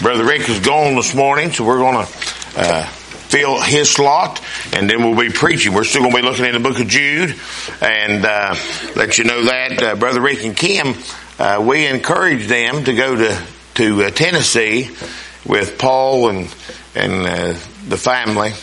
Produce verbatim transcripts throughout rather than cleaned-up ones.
Brother Rick is gone this morning, so we're going to uh, fill his slot, and then we'll be preaching. We're still going to be looking in the book of Jude, and uh, let you know that uh, Brother Rick and Kim, uh, we encouraged them to go to to uh, Tennessee with Paul and and uh, the family.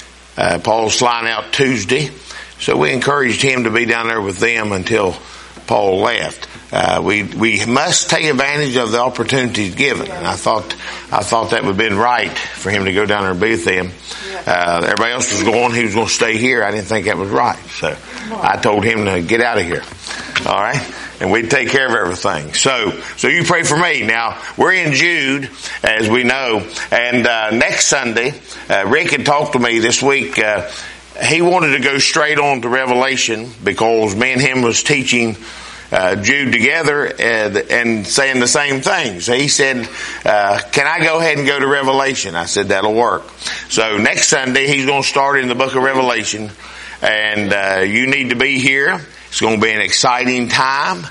Uh, Paul's flying out Tuesday, so we encouraged him to be down there with them until Paul left. Uh, we we must take advantage of the opportunities given, and I thought I thought that would have been right for him to go down there and be with them. Uh, everybody else was going; he was going to stay here. I didn't think that was right, so I told him to get out of here. All right, and we'd take care of everything. So, so you pray for me. Now we're in Jude, as we know, and uh, next Sunday, uh, Rick had talked to me this week. Uh, he wanted to go straight on to Revelation because me and him was teaching Uh, Jude together and, and saying the same things. He said, uh, can I go ahead and go to Revelation? I said, that'll work. So next Sunday, he's going to start in the book of Revelation, and uh, you need to be here. It's going to be an exciting time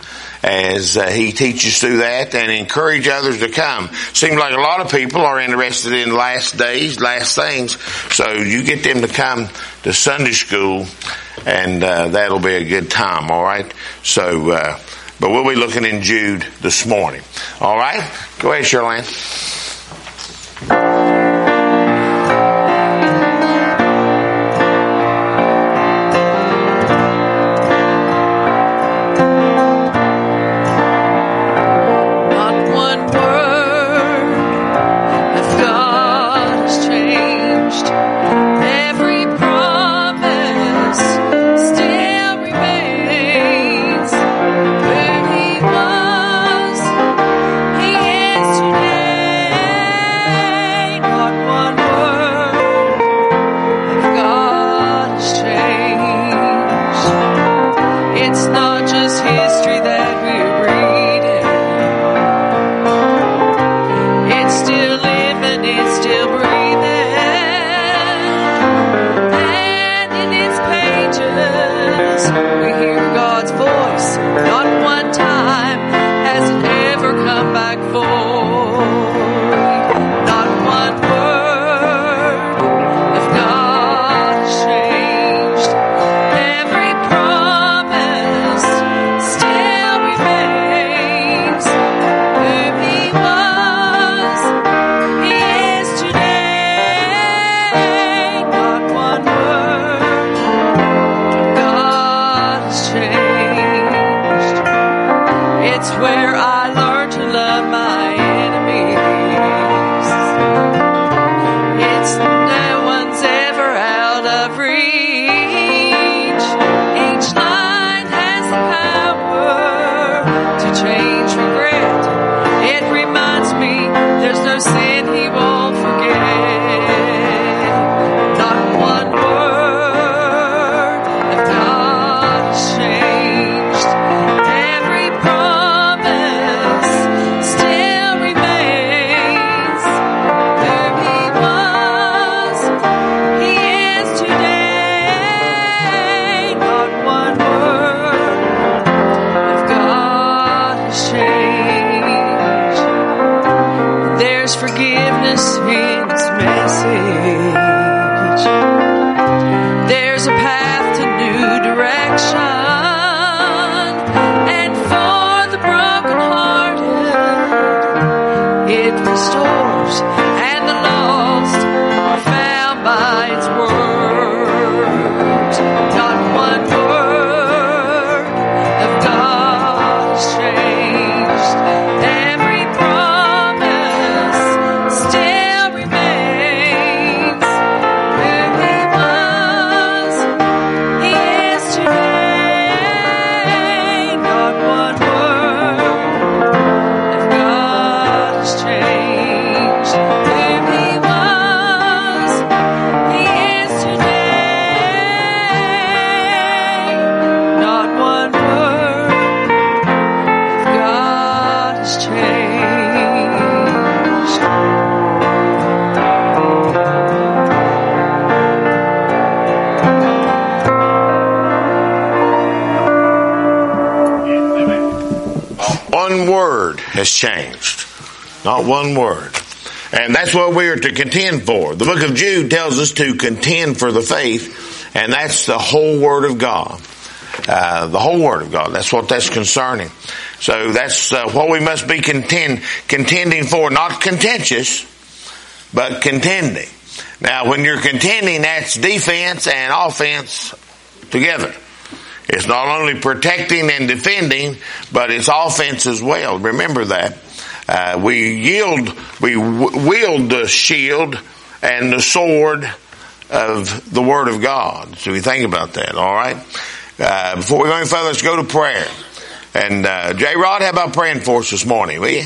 as uh, he teaches through that, and encourage others to come. Seems like a lot of people are interested in last days, last things, so you get them to come to Sunday school, and uh, that'll be a good time, all right? So, uh, but we'll be looking in Jude this morning. All right? Go ahead, Shirley. one word has changed. Not one word. And that's what we are to contend for. The book of Jude tells us to contend for the faith, and that's the whole Word of God. Uh, the whole Word of God. That's what that's concerning. So that's uh, what we must be contend, contending for. Not contentious, but contending. Now, when you're contending, that's defense and offense together. It's not only protecting and defending, but it's offense as well. Remember that. Uh, we yield, we w- wield the shield and the sword of the Word of God. So we think about that, all right? Uh, before we go any further, let's go to prayer. And uh, J. Rod, how about praying for us this morning, will you?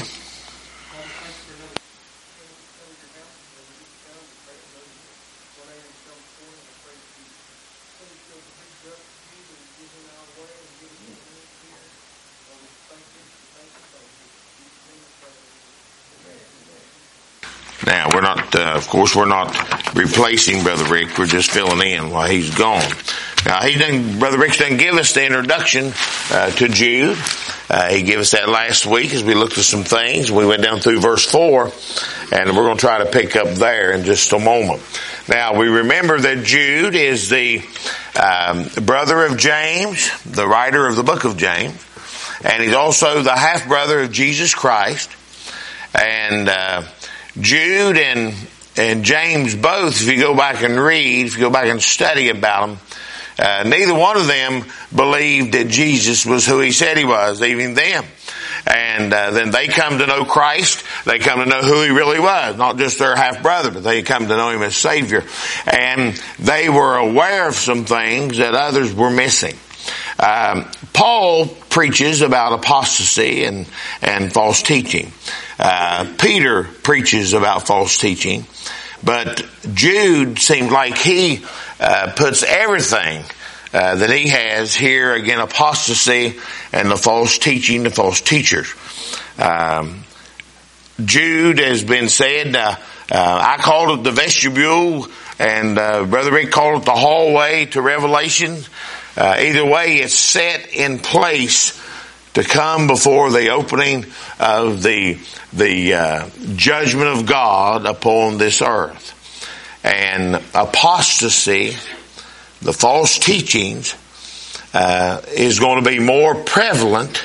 Now, we're not, uh, of course, we're not replacing Brother Rick. We're just filling in while he's gone. Now, he didn't, Brother Rick didn't give us the introduction uh, to Jude. Uh, he gave us that last week as we looked at some things. We went down through verse four, and we're going to try to pick up there in just a moment. Now, we remember that Jude is the um, brother of James, the writer of the book of James, and he's also the half-brother of Jesus Christ. And uh, Jude and and James both, if you go back and read, if you go back and study about them, uh, neither one of them believed that Jesus was who he said he was, even them. And uh, then they come to know Christ. They come to know who he really was, not just their half-brother, but they come to know him as Savior. And they were aware of some things that others were missing. Um, Paul preaches about apostasy and, and false teaching. Uh, Peter preaches about false teaching. But Jude seems like he uh, puts everything uh, that he has here, again, apostasy and the false teaching, the false teachers. Um, Jude has been said, uh, uh, I called it the vestibule, and uh, Brother Rick called it the hallway to Revelation. Uh, either way, it's set in place to come before the opening of the the uh, judgment of God upon this earth. And apostasy, the false teachings, uh, is going to be more prevalent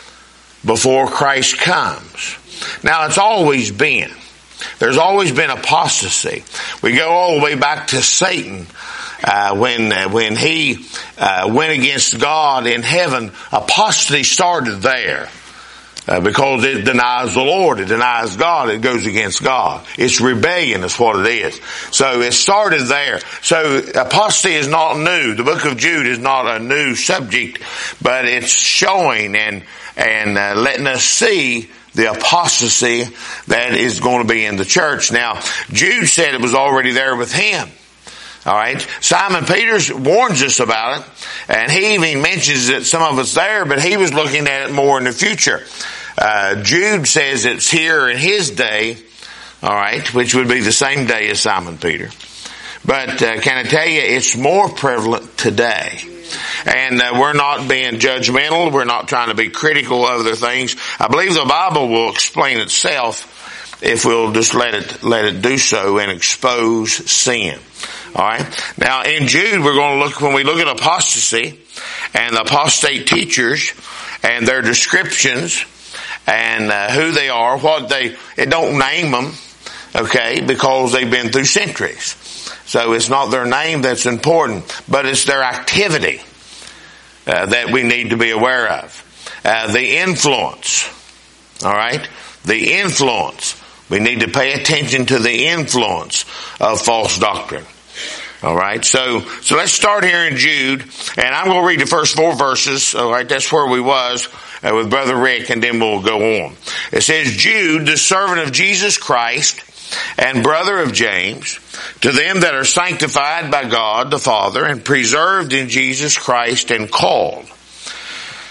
before Christ comes. Now, it's always been. There's always been apostasy. We go all the way back to Satan. Uh, when uh, when he uh, went against God in heaven, apostasy started there. Uh, because it denies the Lord, it denies God, it goes against God. It's rebellion is what it is. So it started there. So apostasy is not new. The book of Jude is not a new subject, but it's showing and and uh, letting us see the apostasy that is going to be in the church. Now, Jude said it was already there with him. All right. Simon Peters warns us about it, and he even mentions that some of it's there, but he was looking at it more in the future. Uh, Jude says it's here in his day, all right, which would be the same day as Simon Peter. But uh, can I tell you, it's more prevalent today. And uh, we're not being judgmental. We're not trying to be critical of other things. I believe the Bible will explain itself if we'll just let it let it do so and expose sin. All right. Now in Jude, we're going to look when we look at apostasy and the apostate teachers and their descriptions and uh, who they are, what they. It don't name them, okay, because they've been through centuries. So it's not their name that's important, but it's their activity uh, that we need to be aware of. Uh, the influence. All right, the influence. We need to pay attention to the influence of false doctrine. All right, so so let's start here in Jude, and I'm going to read the first four verses. All right, that's where we was uh, with Brother Rick, and then we'll go on. It says, Jude, the servant of Jesus Christ and brother of James, to them that are sanctified by God the Father and preserved in Jesus Christ and called.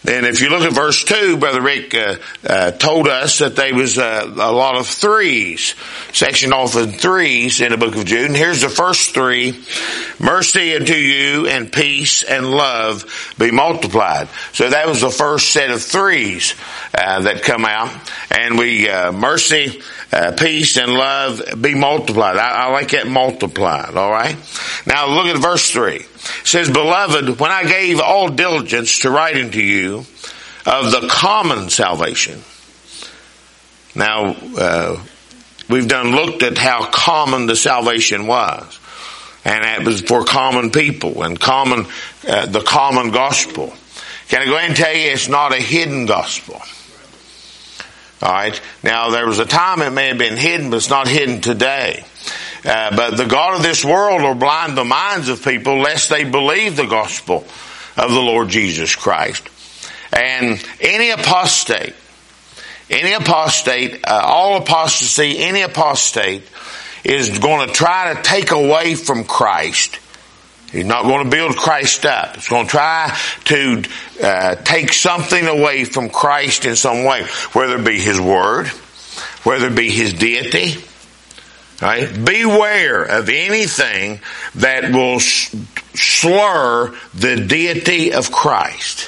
And if you look at verse two, Brother Rick uh, uh, told us that there was uh, a lot of threes, section off in threes in the book of Jude. And here's the first three: mercy unto you and peace and love be multiplied. So that was the first set of threes uh, that come out. And we, uh, mercy, uh, peace, and love be multiplied. I, I like that multiplied, all right? Now look at verse three. It says, beloved, when I gave all diligence to write unto you of the common salvation. Now, uh, we've done looked at how common the salvation was. And that was for common people and common, uh, the common gospel. Can I go ahead and tell you it's not a hidden gospel? Alright. Now, there was a time it may have been hidden, but it's not hidden today. Uh, but the God of this world will blind the minds of people lest they believe the gospel of the Lord Jesus Christ. And any apostate, any apostate, uh, all apostasy, any apostate is going to try to take away from Christ. He's not going to build Christ up. It's going to try to uh, take something away from Christ in some way, whether it be His Word, whether it be His deity. Right? Beware of anything that will slur the deity of Christ.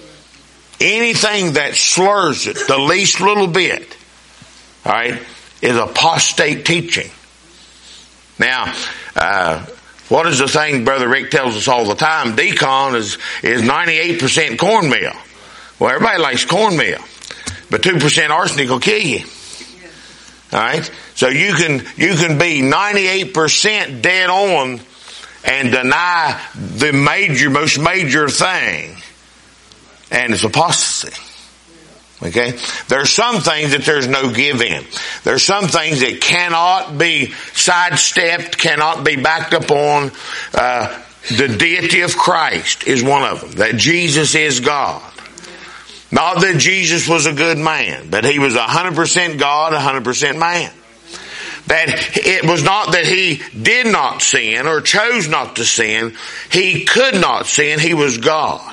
Anything that slurs it the least little bit, all right, is apostate teaching. Now, uh, what is the thing Brother Rick tells us all the time? Deacon is, is ninety-eight percent cornmeal. Well, everybody likes cornmeal, but two percent arsenic will kill you. All right? So you can, you can be ninety-eight percent dead on and deny the major, most major thing. And it's apostasy. Okay? There's some things that there's no give in. There's some things that cannot be sidestepped, cannot be backed up on. Uh, the deity of Christ is one of them. That Jesus is God. Not that Jesus was a good man, but He was one hundred percent God, one hundred percent man. That it was not that He did not sin or chose not to sin. He could not sin. He was God.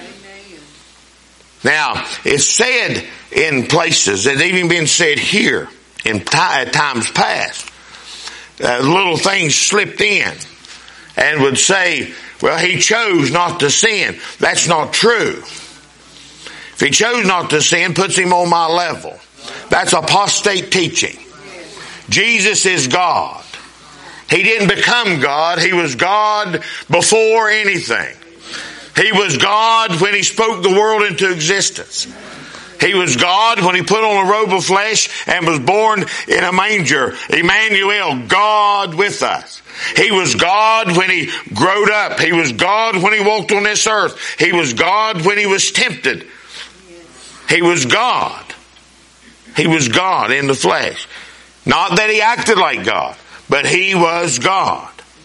Now, it's said in places, it's even been said here in t- at times past, uh, little things slipped in and would say, well, He chose not to sin. That's not true. If He chose not to sin, puts Him on my level. That's apostate teaching. Jesus is God. He didn't become God. He was God before anything. He was God when He spoke the world into existence. He was God when He put on a robe of flesh and was born in a manger. Emmanuel, God with us. He was God when He growed up. He was God when He walked on this earth. He was God when He was tempted. He was God. He was God in the flesh. Not that He acted like God, but He was God.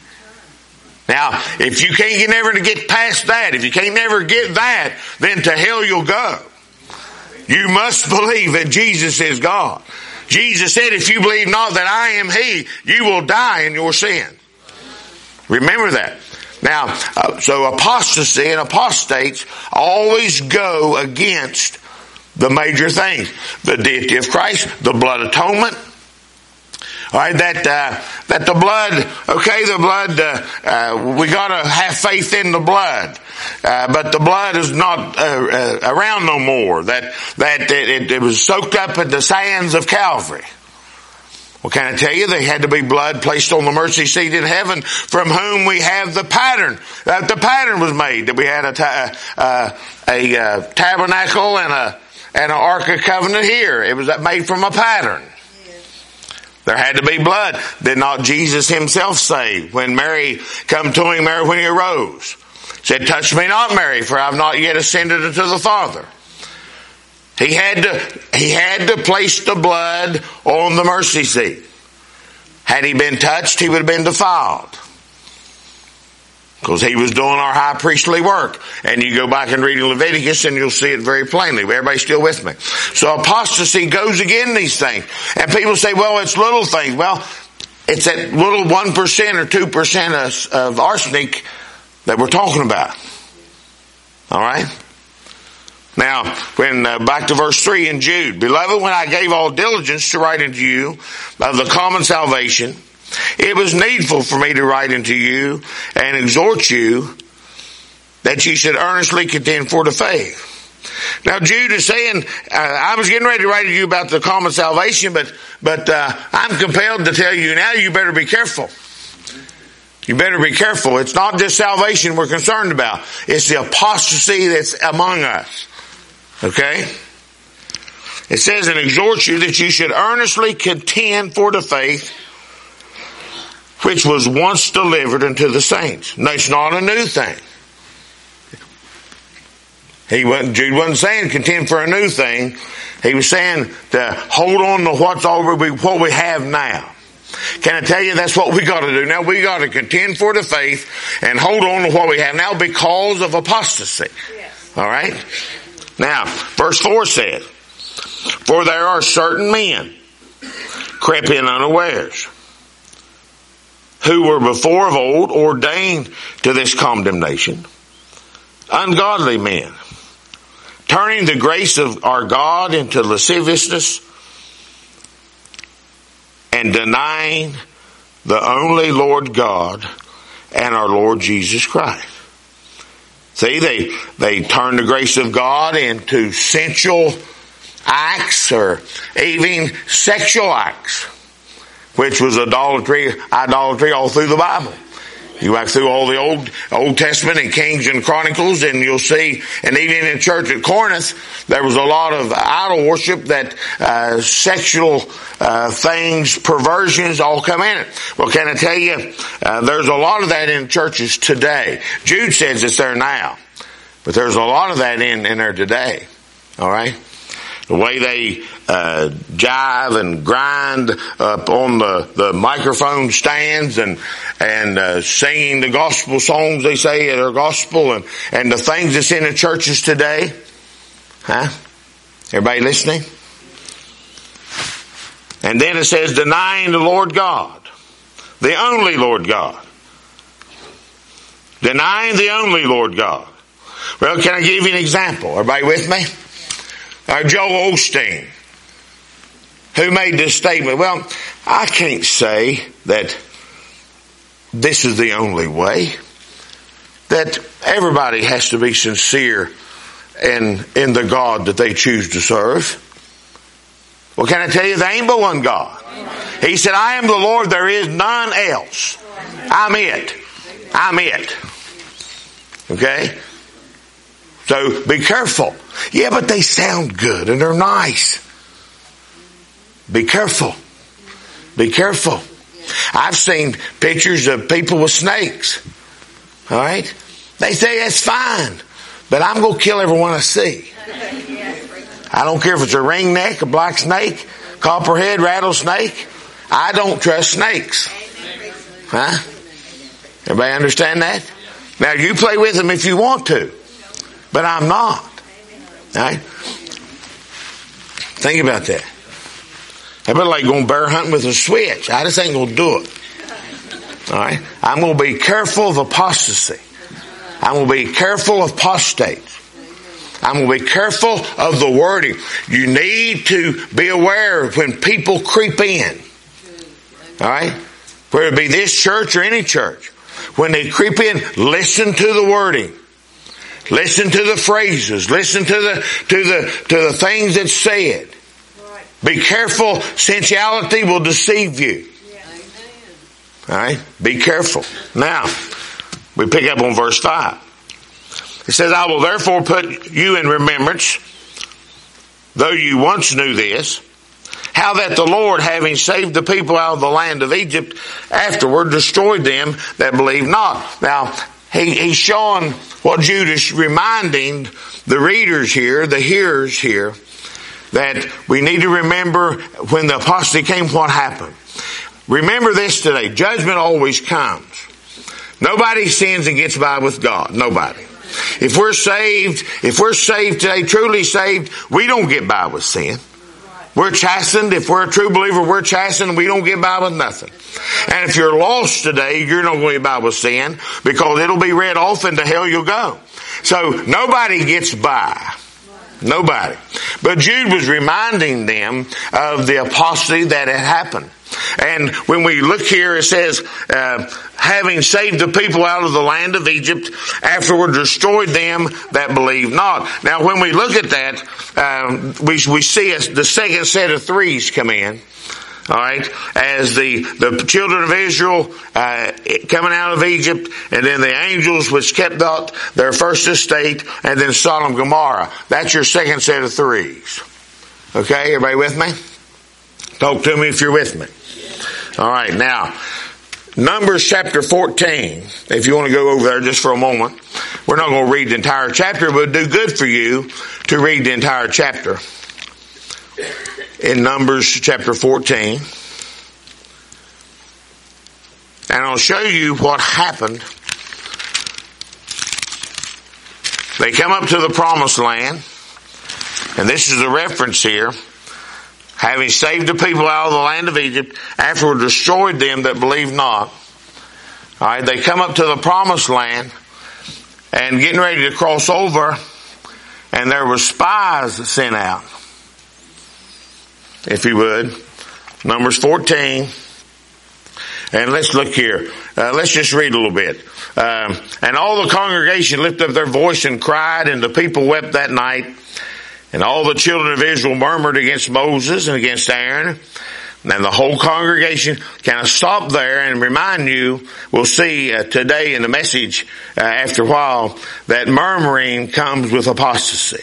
Now, if you can't get never to get past that, if you can't never get that, then to hell you'll go. You must believe that Jesus is God. Jesus said, if you believe not that I am He, you will die in your sin. Remember that. Now, uh, so apostasy and apostates always go against the major things. The deity of Christ, the blood atonement. All right, that uh, that the blood, okay, the blood, uh, uh, we got to have faith in the blood, uh, but the blood is not uh, uh, around no more. That that it, it was soaked up at the sands of Calvary. Well, can I tell you, there had to be blood placed on the mercy seat in heaven, from whom we have the pattern. That the pattern was made. That we had a ta- uh, a uh, tabernacle and a and an ark of covenant here. It was made from a pattern. There had to be blood. Did not Jesus Himself say, when Mary come to Him, Mary when He arose, said, touch me not, Mary, for I have not yet ascended unto the Father. He had to, He had to place the blood on the mercy seat. Had He been touched, He would have been defiled. Because He was doing our high priestly work. And you go back and read Leviticus and you'll see it very plainly. Everybody still with me? So apostasy goes against these things. And people say, well, it's little things. Well, it's that little one percent or two percent of, of arsenic that we're talking about. Alright? Now, when uh, back to verse three in Jude. Beloved, when I gave all diligence to write unto you of the common salvation, it was needful for me to write unto you and exhort you that ye should earnestly contend for the faith. Now Jude is saying, uh, I was getting ready to write to you about the common salvation, but but uh, I'm compelled to tell you now you better be careful. You better be careful. It's not just salvation we're concerned about. It's the apostasy that's among us. Okay? It says, and exhort you that you should earnestly contend for the faith which was once delivered unto the saints. No, it's not a new thing. He wasn't, Jude wasn't saying contend for a new thing. He was saying to hold on to what's already, what we have now. Can I tell you that's what we got to do now? We got to contend for the faith and hold on to what we have now because of apostasy. Yes. All right? Now, verse four says, for there are certain men crept in unawares, who were before of old ordained to this condemnation, ungodly men, turning the grace of our God into lasciviousness and denying the only Lord God and our Lord Jesus Christ. See, they, they turn the grace of God into sensual acts or even sexual acts, which was idolatry, idolatry all through the Bible. You back through all the Old Old Testament and Kings and Chronicles, and you'll see, and even in the church at Corinth, there was a lot of idol worship that uh, sexual uh, things, perversions, all come in it. Well, can I tell you, uh, there's a lot of that in churches today. Jude says it's there now, but there's a lot of that in, in there today. All right? The way they uh, jive and grind up on the, the microphone stands and and uh, singing the gospel songs they say are gospel and, and the things that's in the churches today. Huh? Everybody listening? And then it says denying the Lord God, the only Lord God. Denying the only Lord God. Well, can I give you an example? Everybody with me? Uh, Joel Osteen, who made this statement, well, I can't say that this is the only way, that everybody has to be sincere in, in the God that they choose to serve. Well, can I tell you, there ain't but one God. He said, I am the Lord, there is none else. I'm it. I'm it. Okay? So be careful. Yeah, but they sound good and they're nice. Be careful. Be careful. I've seen pictures of people with snakes. All right? They say that's fine, but I'm going to kill everyone I see. I don't care if it's a ringneck, a black snake, copperhead, rattlesnake. I don't trust snakes. Huh? Everybody understand that? Now you play with them if you want to. But I'm not. All right? Think about that. That'd be like going bear hunting with a switch. I just ain't going to do it. All right? I'm going to be careful of apostasy. I'm going to be careful of apostates. I'm going to be careful of the wording. You need to be aware of when people creep in. All right? Whether it be this church or any church. When they creep in, listen to the wording. Listen to the phrases. Listen to the to the to the things that's said. Right. Be careful. Sensuality will deceive you. Yeah. All right. Be careful. Now we pick up on verse five. It says, "I will therefore put you in remembrance, though you once knew this, how that the Lord, having saved the people out of the land of Egypt, afterward destroyed them that believed not." Now he, he's showing what Jude is reminding the readers here, the hearers here, that we need to remember when the apostasy came, what happened. Remember this today. Judgment always comes. Nobody sins and gets by with God. Nobody. If we're saved, if we're saved today, truly saved, we don't get by with sin. We're chastened. If we're a true believer, we're chastened. We don't get by with nothing. And if you're lost today, you're not going to get by with sin because it'll be read off and to hell you'll go. So nobody gets by. Nobody. But Jude was reminding them of the apostasy that had happened. And when we look here, it says, uh, having saved the people out of the land of Egypt, afterward destroyed them that believed not. Now, when we look at that, um, we, we see a, the second set of threes come in. All right, as the, the children of Israel uh, coming out of Egypt, and then the angels which kept out their first estate, and then Sodom and Gomorrah. That's your second set of threes. Okay, everybody with me? Talk to me if you're with me. All right, now, Numbers chapter fourteen, if you want to go over there just for a moment. We're not going to read the entire chapter, but it'd do good for you to read the entire chapter. In Numbers chapter fourteen. And I'll show you what happened. They come up to the promised land. And this is the reference here. Having saved the people out of the land of Egypt, afterward destroyed them that believed not. Alright, they come up to the promised land and getting ready to cross over, and there were spies sent out. If you would. Numbers fourteen. And let's look here. Uh, let's just read a little bit. Um, and all the congregation lifted up their voice and cried, and the people wept that night. And all the children of Israel murmured against Moses and against Aaron. And the whole congregation kind of stop there and remind you, we'll see uh, today in the message uh, after a while, that murmuring comes with apostasy.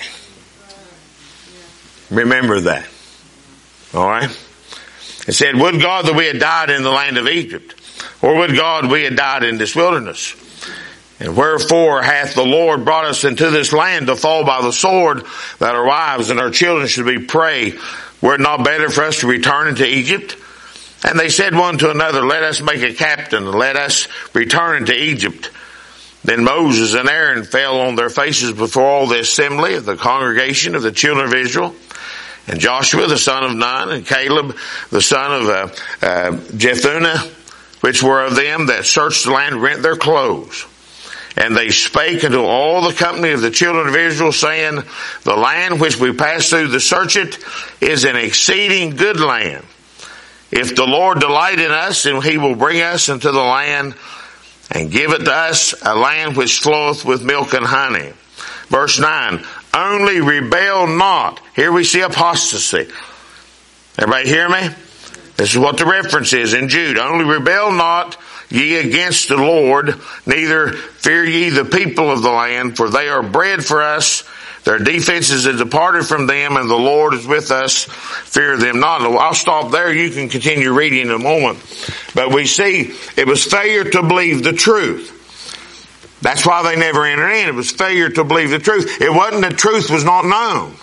Remember that. All right. It said, would God that we had died in the land of Egypt, or would God we had died in this wilderness? And wherefore hath the Lord brought us into this land to fall by the sword, that our wives and our children should be prey? Were it not better for us to return into Egypt? And they said one to another, let us make a captain, and let us return into Egypt. Then Moses and Aaron fell on their faces before all the assembly of the congregation of the children of Israel. And Joshua the son of Nun, and Caleb the son of uh, uh, Jephunneh, which were of them that searched the land, rent their clothes. And they spake unto all the company of the children of Israel, saying, the land which we passed through to search it is an exceeding good land. If the Lord delight in us, and he will bring us into the land, and give it to us, a land which floweth with milk and honey. Verse nine, only rebel not. Here we see apostasy. Everybody hear me? This is what the reference is in Jude. Only rebel not ye against the Lord, neither fear ye the people of the land, for they are bread for us. Their defenses have departed from them, and the Lord is with us. Fear them not. I'll stop there. You can continue reading in a moment. But we see it was failure to believe the truth. That's why they never entered in. It was failure to believe the truth. It wasn't the truth was not known.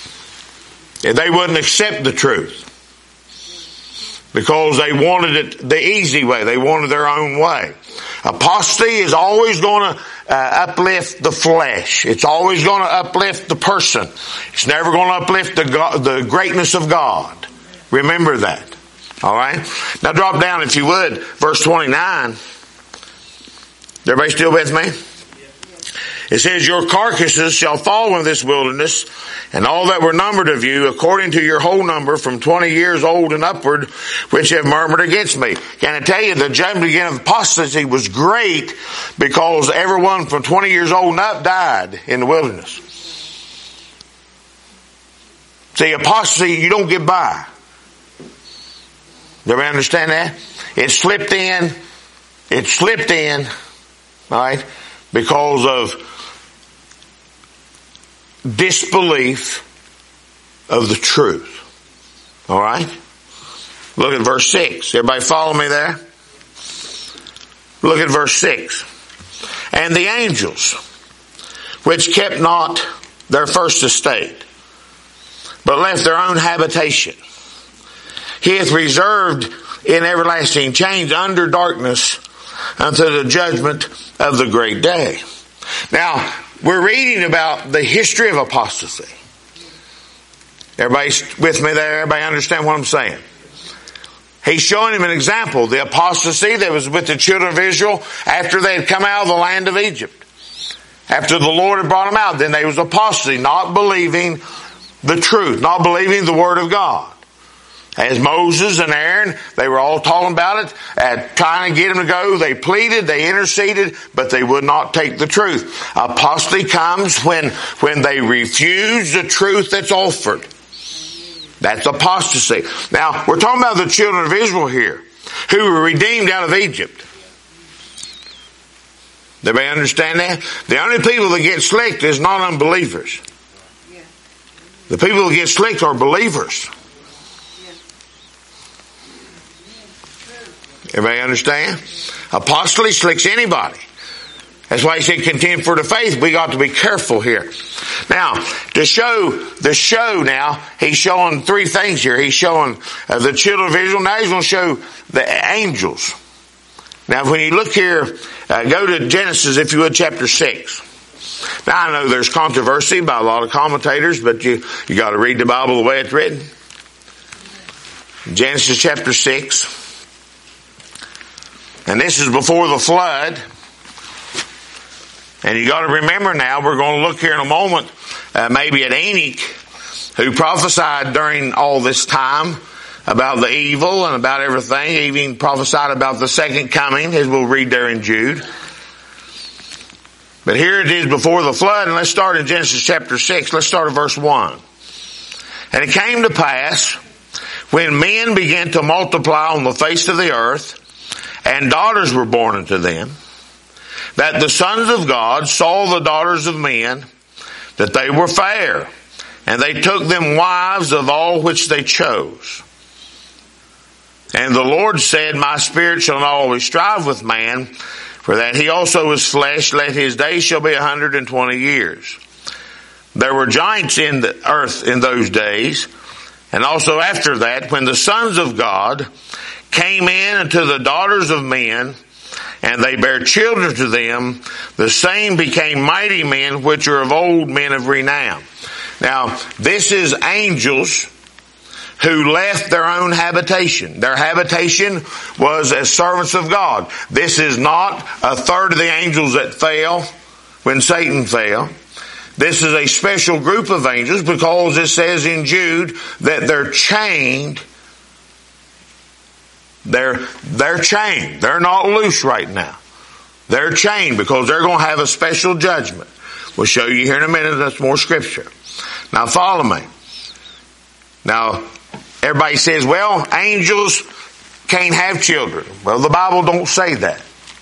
They wouldn't accept the truth. Because they wanted it the easy way. They wanted their own way. Apostasy is always going to uh, uplift the flesh. It's always going to uplift the person. It's never going to uplift the God, the greatness of God. Remember that. All right? Now drop down, if you would, verse twenty-nine. Everybody still with me? It says, your carcasses shall fall in this wilderness, and all that were numbered of you, according to your whole number, from twenty years old and upward, which have murmured against me. Can I tell you, the judgment again of apostasy was great, because everyone from twenty years old and up died in the wilderness. See, apostasy, you don't get by. Everybody understand that? It slipped in, it slipped in, all right, because of disbelief of the truth. All right? Look at verse six. Everybody follow me there? Look at verse six. And the angels, which kept not their first estate, but left their own habitation, he hath reserved in everlasting chains under darkness unto the judgment of the great day. Now, we're reading about the history of apostasy. Everybody with me there? Everybody understand what I'm saying? He's showing him an example. The apostasy that was with the children of Israel after they had come out of the land of Egypt. After the Lord had brought them out, then they was apostasy, not believing the truth, not believing the Word of God. As Moses and Aaron, they were all talking about it, uh, trying to get them to go. They pleaded, they interceded, but they would not take the truth. Apostasy comes when, when they refuse the truth that's offered. That's apostasy. Now, we're talking about the children of Israel here, who were redeemed out of Egypt. Everybody understand that? The only people that get slicked is not unbelievers. The people that get slicked are believers. Everybody understand? Apostasy slicks anybody. That's why he said contend for the faith. We got to be careful here. Now, to show the show now, he's showing three things here. He's showing uh, the children of Israel. Now he's going to show the angels. Now when you look here, uh, go to Genesis, if you would, chapter six. Now I know there's controversy by a lot of commentators, but you, you got to read the Bible the way it's written. Genesis chapter six. And this is before the flood. And you got to remember now, we're going to look here in a moment, uh, maybe at Enoch, who prophesied during all this time about the evil and about everything. He even prophesied about the second coming, as we'll read there in Jude. But here it is before the flood, and let's start in Genesis chapter six. Let's start at verse one. And it came to pass, when men began to multiply on the face of the earth, and daughters were born unto them, that the sons of God saw the daughters of men, that they were fair, and they took them wives of all which they chose. And the Lord said, my spirit shall not always strive with man, for that he also is flesh, let his days shall be a hundred and twenty years. There were giants in the earth in those days, and also after that, when the sons of God came in unto the daughters of men, and they bare children to them, the same became mighty men, which are of old, men of renown. Now, this is angels who left their own habitation. Their habitation was as servants of God. This is not a third of the angels that fell when Satan fell. This is a special group of angels because it says in Jude that they're chained. They're, they're chained. They're not loose right now. They're chained because they're going to have a special judgment. We'll show you here in a minute. That's more scripture. Now follow me. Now, everybody says, well, angels can't have children. Well, the Bible don't say that.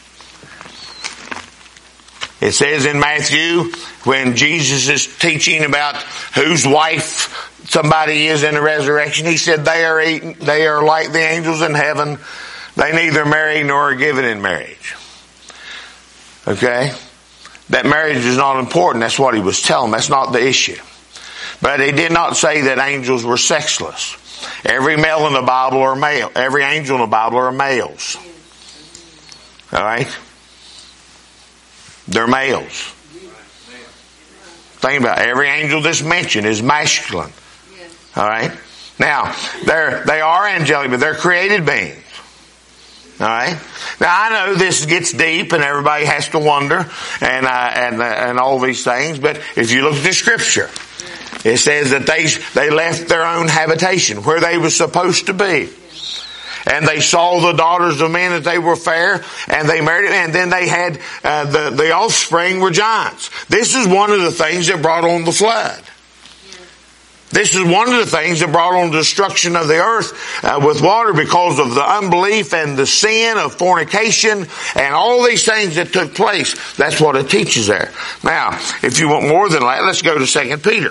It says in Matthew, when Jesus is teaching about whose wife somebody is in the resurrection, he said they are eaten, they are like the angels in heaven. They neither marry nor are given in marriage. Okay? That marriage is not important. That's what he was telling them. That's not the issue. But he did not say that angels were sexless. Every male in the Bible are male. Every angel in the Bible are males. Alright? They're males. Think about it. Every angel that's mentioned is masculine. Alright? Now, they're, they are angelic, but they're created beings. Alright? Now I know this gets deep and everybody has to wonder and, uh, and, uh, and all these things, but if you look at the scripture, it says that they, they left their own habitation where they were supposed to be. And they saw the daughters of men that they were fair, and they married them, and then they had, uh, the, the offspring were giants. This is one of the things that brought on the flood. This is one of the things that brought on the destruction of the earth uh, with water because of the unbelief and the sin of fornication and all these things that took place. That's what it teaches there. Now, if you want more than that, let's go to Second Peter.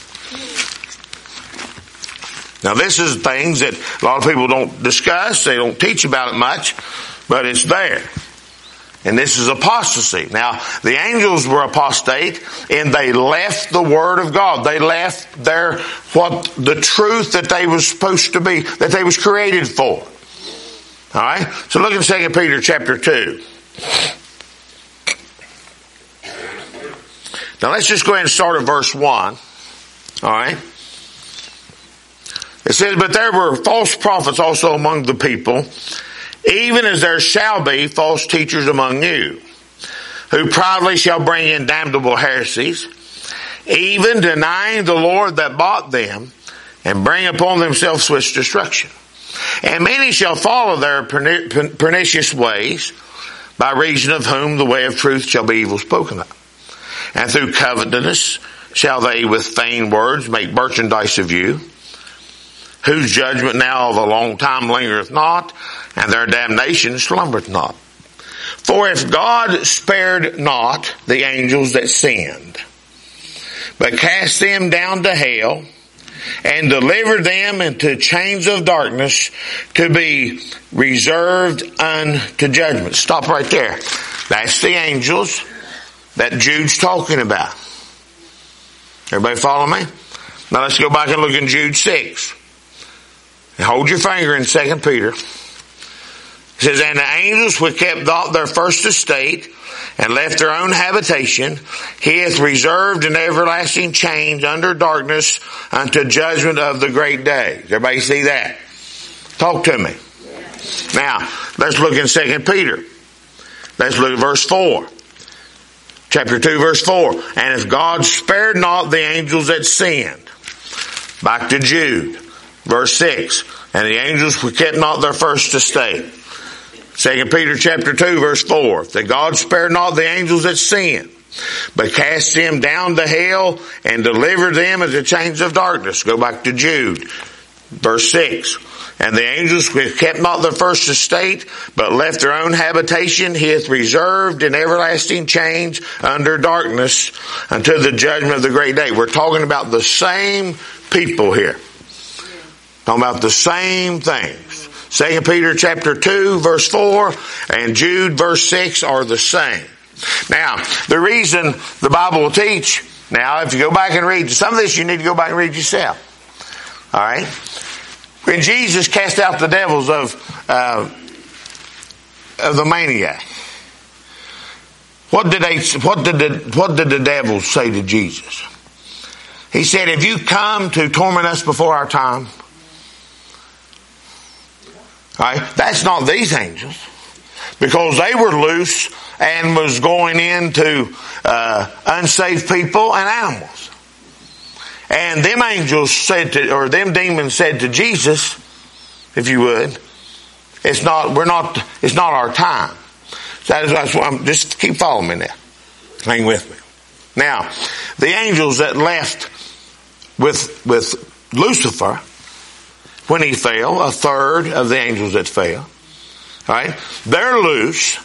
Now this is things that a lot of people don't discuss, they don't teach about it much, but it's there. And this is apostasy. Now, the angels were apostate and they left the Word of God. They left their, what, the truth that they was supposed to be, that they was created for. Alright? So look at Second Peter chapter two. Now let's just go ahead and start at verse one. Alright? It says, but there were false prophets also among the people, even as there shall be false teachers among you, who proudly shall bring in damnable heresies, even denying the Lord that bought them, and bring upon themselves swift destruction. And many shall follow their pernicious ways, by reason of whom the way of truth shall be evil spoken of. And through covetousness shall they with vain words make merchandise of you, whose judgment now of a long time lingereth not, and their damnation slumbereth not. For if God spared not the angels that sinned, but cast them down to hell, and delivered them into chains of darkness to be reserved unto judgment. Stop right there. That's the angels that Jude's talking about. Everybody follow me? Now let's go back and look in Jude six. And hold your finger in Second Peter. It says, and the angels which kept not their first estate, and left their own habitation, he hath reserved in everlasting chains under darkness unto judgment of the great day. Does everybody see that? Talk to me. Now, let's look in Second Peter. Let's look at verse four. Chapter two, verse four. And if God spared not the angels that sinned. Back to Jude, verse six. And the angels who kept not their first estate. Second Peter chapter two, verse four. That God spared not the angels that sinned, but cast them down to hell and delivered them into chains of darkness. Go back to Jude, verse six. And the angels which kept not their first estate, but left their own habitation, he hath reserved in everlasting chains under darkness until the judgment of the great day. We're talking about the same people here. Talking about the same things. Second Peter chapter two, verse four, and Jude verse six are the same. Now, the reason the Bible will teach, now if you go back and read, some of this you need to go back and read yourself. Alright? When Jesus cast out the devils of, uh, of the maniac, what did they, what did the, what did the devils say to Jesus? He said, have you come to torment us before our time? Right? That's not these angels, because they were loose and was going into uh, unsaved people and animals. And them angels said to, or them demons said to Jesus, if you would, it's not, we're not, it's not our time. So that is that's why I'm, just keep following me now. Hang with me. Now, the angels that left with with Lucifer, when he fell, a third of the angels that fell, right? They're loose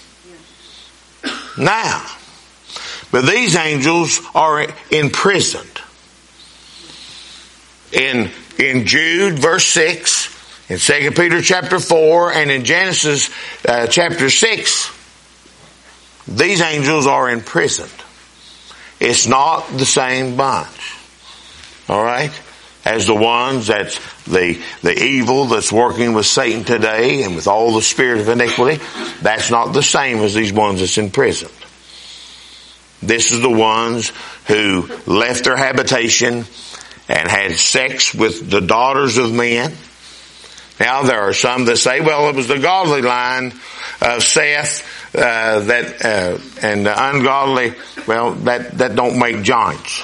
now. But these angels are imprisoned. In, in Jude verse six, in Second Peter chapter four, and in Genesis uh, chapter six, these angels are imprisoned. It's not the same bunch. Alright? As the ones that's the, the evil that's working with Satan today and with all the spirit of iniquity. That's not the same as these ones that's in prison. This is the ones who left their habitation and had sex with the daughters of men. Now there are some that say, well, it was the godly line of Seth, uh, that, uh, and the ungodly, well, that, that don't make giants.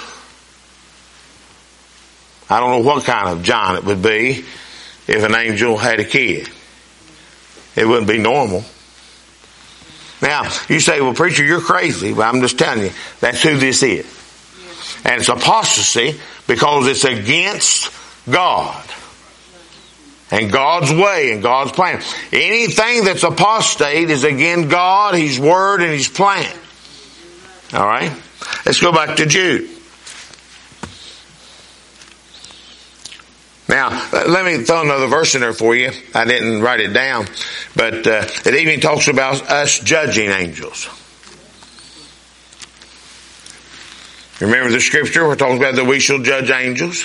I don't know what kind of giant it would be if an angel had a kid. It wouldn't be normal. Now, you say, well, preacher, you're crazy. But I'm just telling you, that's who this is. And it's apostasy because it's against God and God's way and God's plan. Anything that's apostate is against God, His Word, and His plan. All right? Let's go back to Jude. Now, let me throw another verse in there for you. I didn't write it down, but uh, it even talks about us judging angels. Remember the scripture? We're talking about that we shall judge angels.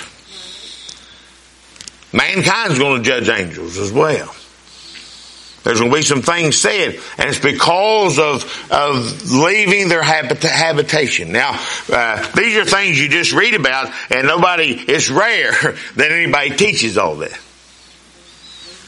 Mankind's going to judge angels as well. There's going to be some things said, and it's because of of leaving their habita- habitation. Now, uh, these are things you just read about, and nobody, it's rare that anybody teaches all that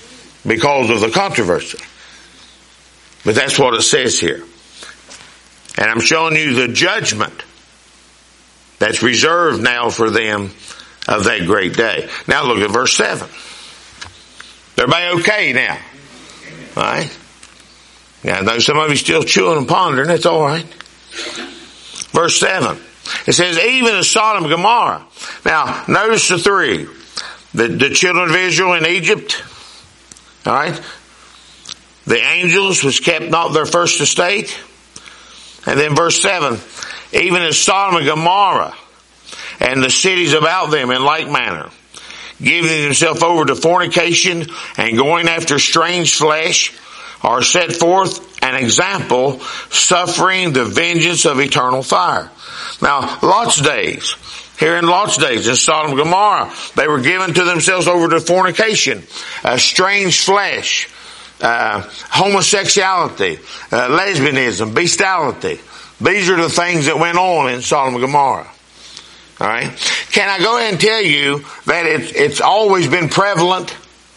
because of the controversy. But that's what it says here. And I'm showing you the judgment that's reserved now for them of that great day. Now look at verse seven. Everybody okay now? All right. Now I know some of you still chewing and pondering. That's all right. Verse seven. It says, even as Sodom and Gomorrah. Now notice the three. The, the children of Israel in Egypt. All right. The angels which kept not their first estate. And then verse seven. Even as Sodom and Gomorrah and the cities about them in like manner, giving himself over to fornication and going after strange flesh, are set forth an example, suffering the vengeance of eternal fire. Now, Lot's days, here in Lot's days, in Sodom and Gomorrah, they were given to themselves over to fornication, uh, strange flesh, uh, homosexuality, uh, lesbianism, bestiality. These are the things that went on in Sodom and Gomorrah. All right. Can I go ahead and tell you that it's, it's always been prevalent,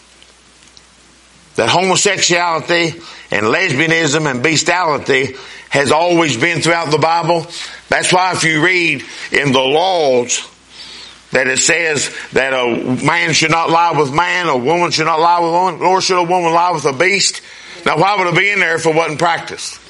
that homosexuality and lesbianism and bestiality has always been throughout the Bible? That's why if you read in the laws that it says that a man should not lie with man, a woman should not lie with a woman, nor should a woman lie with a beast. Now why would it be in there if it wasn't practiced?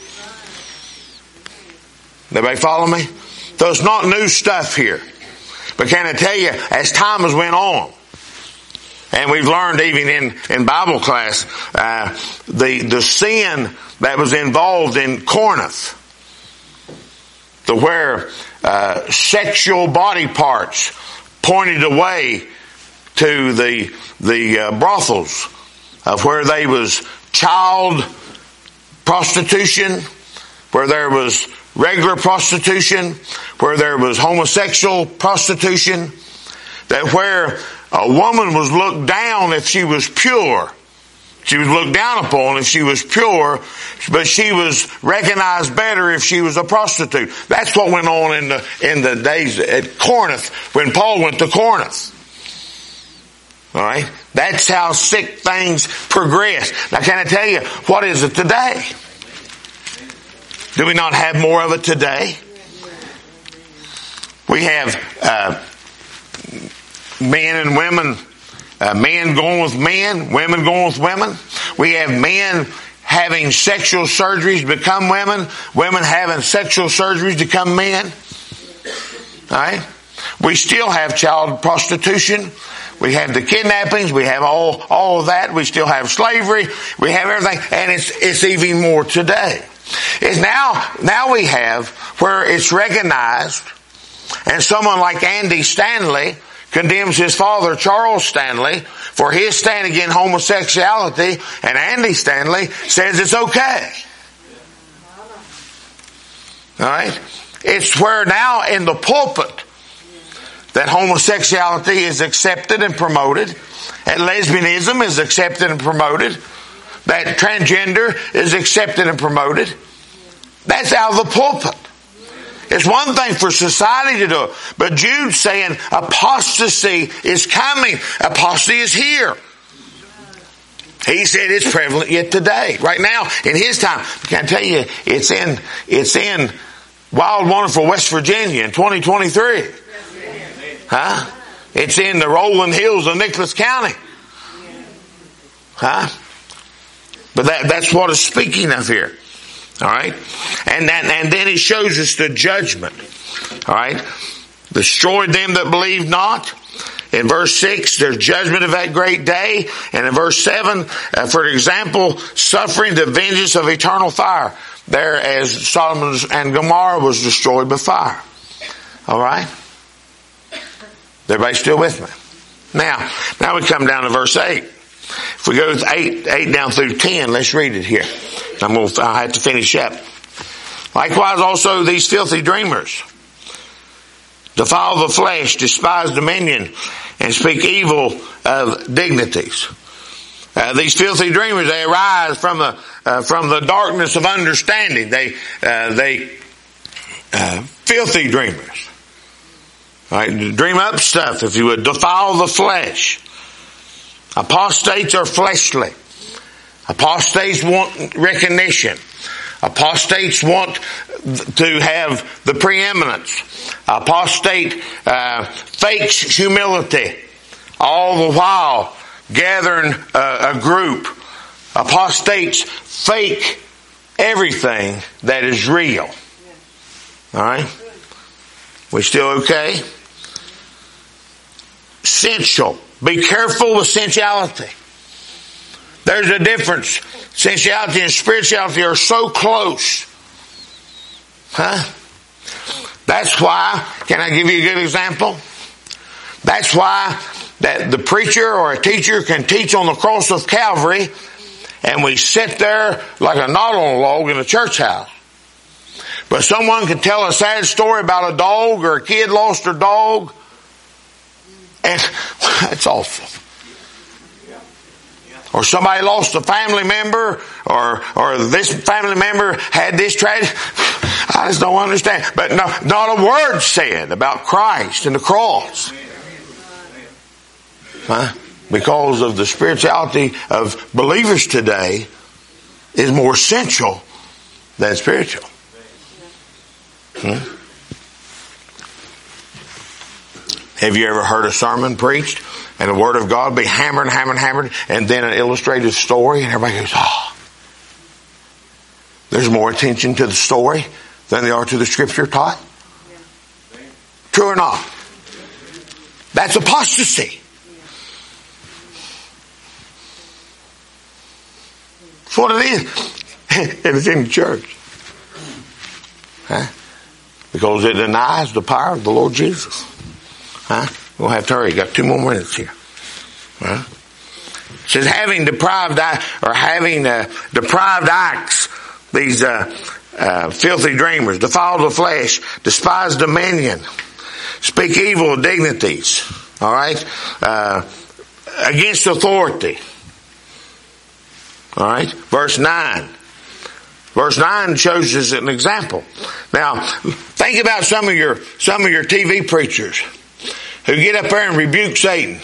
Everybody follow me? So it's not new stuff here. But can I tell you, as time has went on, and we've learned even in, in Bible class, uh, the, the sin that was involved in Corinth, to where uh, sexual body parts pointed away to the, the uh, brothels, of where there was child prostitution, where there was regular prostitution, where there was homosexual prostitution, that where a woman was looked down if she was pure. She was looked down upon if she was pure, but she was recognized better if she was a prostitute. That's what went on in the, in the days at Corinth, when Paul went to Corinth. Alright? That's how sick things progress. Now can I tell you, what is it today? Do we not have more of it today? We have uh, men and women, uh, men going with men, women going with women. We have men having sexual surgeries to become women, women having sexual surgeries to become men. All right? We still have child prostitution. We have the kidnappings. We have all all of that. We still have slavery. We have everything, and it's it's even more today. Is now, now we have where it's recognized, and someone like Andy Stanley condemns his father, Charles Stanley, for his stand against homosexuality, and Andy Stanley says it's okay. Alright? It's where now in the pulpit that homosexuality is accepted and promoted, and lesbianism is accepted and promoted, that transgender is accepted and promoted. That's out of the pulpit. It's one thing for society to do it, but Jude's saying apostasy is coming. Apostasy is here. He said it's prevalent yet today. Right now, in his time, I can tell you, it's in it's in wild, wonderful West Virginia in twenty twenty-three. Huh? It's in the rolling hills of Nicholas County. Huh? But that, that's what it's speaking of here. Alright? And that, and then he shows us the judgment. Alright? Destroyed them that believe not. In verse six, there's judgment of that great day. And in verse seven, uh, for example, suffering the vengeance of eternal fire. There as Sodom and Gomorrah was destroyed by fire. Alright? Everybody still with me? Now, now we come down to verse eight. If we go to eight, eight down through ten, let's read it here. I'm going to, I have to finish up. Likewise also these filthy dreamers defile the flesh, despise dominion, and speak evil of dignities. Uh, these filthy dreamers, they arise from the uh, from the darkness of understanding. They uh, they uh, filthy dreamers. All right, dream up stuff, if you would. Defile the flesh. Apostates are fleshly. Apostates want recognition. Apostates want to have the preeminence. Apostate uh, fakes humility, all the while gathering a, a group. Apostates fake everything that is real. All right? We still okay? Sensual. Be careful with sensuality. There's a difference. Sensuality and spirituality are so close. Huh? That's why, can I give you a good example? That's why that the preacher or a teacher can teach on the cross of Calvary, and we sit there like a knot on a log in a church house. But someone can tell a sad story about a dog, or a kid lost their dog, and it's awful. Or somebody lost a family member, or or this family member had this tragedy. I just don't understand. But no, not a word said about Christ and the cross. Huh? Because of the spirituality of believers today is more sensual than spiritual. Hmm? Have you ever heard a sermon preached and the Word of God be hammered, hammered, hammered, and then an illustrated story, and everybody goes, oh. There's more attention to the story than they are to the Scripture taught? Yeah. True or not? That's apostasy. That's what it is. And it's in the church. Huh? Because it denies the power of the Lord Jesus. Huh? We'll have to hurry. Got two more minutes here. Huh? It says having deprived or having uh, deprived acts, these uh, uh, filthy dreamers, defile the flesh, despise dominion, speak evil of dignities. All right, uh, against authority. All right, verse nine. Verse nine shows us an example. Now, think about some of your some of your T V preachers who get up there and rebuke Satan.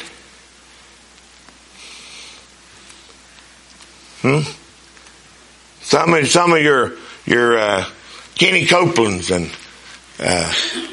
Hmm? Some of some of your your uh, Kenny Copelands and uh,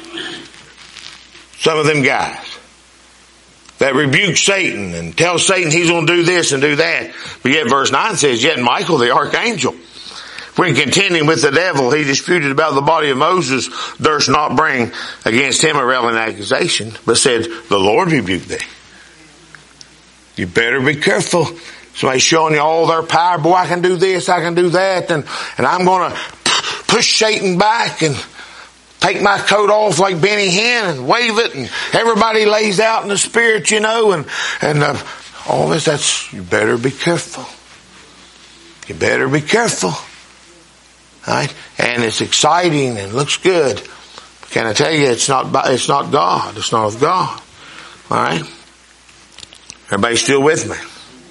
some of them guys that rebuke Satan and tell Satan he's going to do this and do that. But yet verse nine says, yet Michael the archangel, when contending with the devil, he disputed about the body of Moses, durst not bring against him a railing accusation, but said, the Lord rebuked thee. You better be careful. Somebody's showing you all their power. Boy, I can do this, I can do that, and, and I'm going to push Satan back and take my coat off like Benny Hinn and wave it, and everybody lays out in the spirit, you know, and, and uh, all this. That's, you better be careful. You better be careful. Right? And it's exciting and looks good. Can I tell you, it's not, it's not God. It's not of God. All right? Everybody still with me?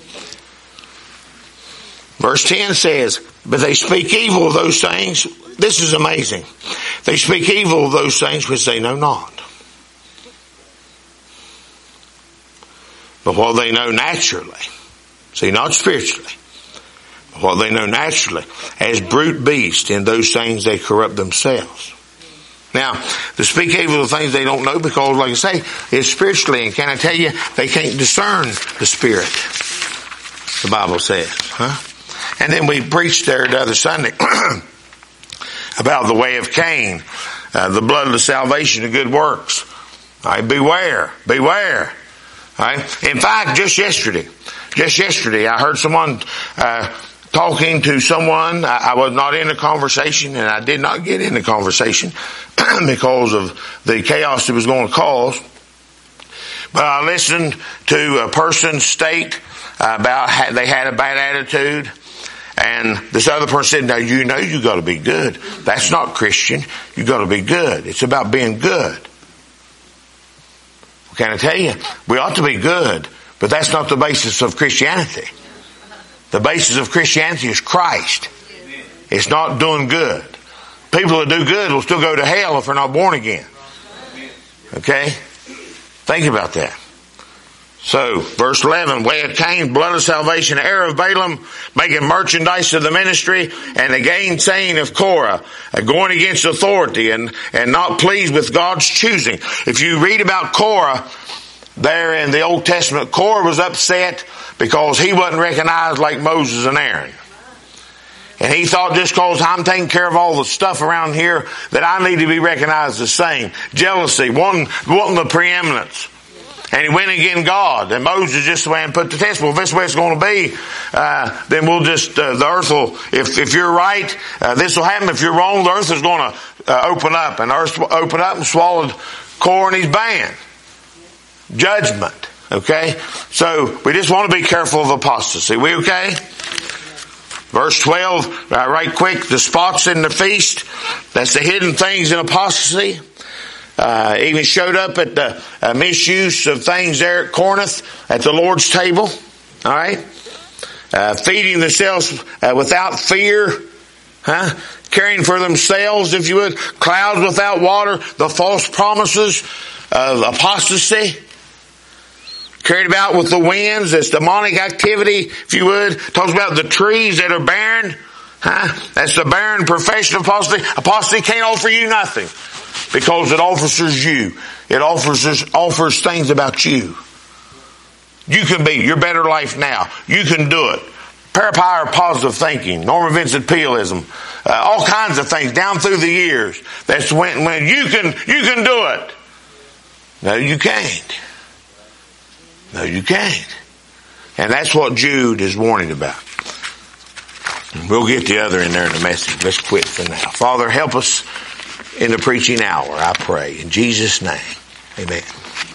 Verse ten says, but they speak evil of those things. This is amazing. They speak evil of those things which they know not. But what they know naturally, see, not spiritually, but what they know naturally, as brute beasts, in those things they corrupt themselves. Now, to speak evil of things they don't know, because, like I say, it's spiritually, and can I tell you, they can't discern the Spirit, the Bible says. Huh? And then we preached there the other Sunday about the way of Cain, uh, the blood of the salvation of good works. All right, beware, beware. All right. In fact, just yesterday, just yesterday, I heard someone uh, talking to someone. I, I was not in the conversation, and I did not get in the conversation because of the chaos it was going to cause. But I listened to a person state about how they had a bad attitude. And this other person said, now you know you got to be good. That's not Christian. You got to be good. It's about being good. Can I tell you? We ought to be good, but that's not the basis of Christianity. The basis of Christianity is Christ. It's not doing good. People who do good will still go to hell if they're not born again. Okay? Think about that. So, verse eleven, way of Cain, blood of salvation, heir of Balaam, making merchandise of the ministry, and the gainsaying of Korah, going against authority and, and not pleased with God's choosing. If you read about Korah there in the Old Testament, Korah was upset because he wasn't recognized like Moses and Aaron. And he thought, just because I'm taking care of all the stuff around here, that I need to be recognized the same. Jealousy, wanting, wanting the preeminence. And he went against God. And Moses just went and put the test. Well, if this way it's going to be, uh, then we'll just, uh, the earth will, if, if you're right, uh, this will happen. If you're wrong, the earth is going to uh, open up. And the earth opened up and swallowed Korah and his band. Judgment. Okay? So, we just want to be careful of apostasy. We okay? Verse twelve, uh, right quick, the spots in the feast. That's the hidden things in apostasy. Uh, even showed up at the uh, misuse of things there at Corinth at the Lord's table. All right, uh, feeding themselves uh, without fear, huh? Caring for themselves, if you would. Clouds without water. The false promises of apostasy. Carried about with the winds. That's demonic activity, if you would. Talks about the trees that are barren. Huh? That's the barren profession of apostasy. Apostasy can't offer you nothing. Because it offers you. It offers offers things about you. You can be your better life now. You can do it. Parapower positive thinking. Norman Vincent Pealeism. Uh, all kinds of things down through the years. That's when, when you can, you can do it. No, you can't. No, you can't. And that's what Jude is warning about. We'll get the other in there in the message. Let's quit for now. Father, help us in the preaching hour, I pray. In Jesus' name, amen.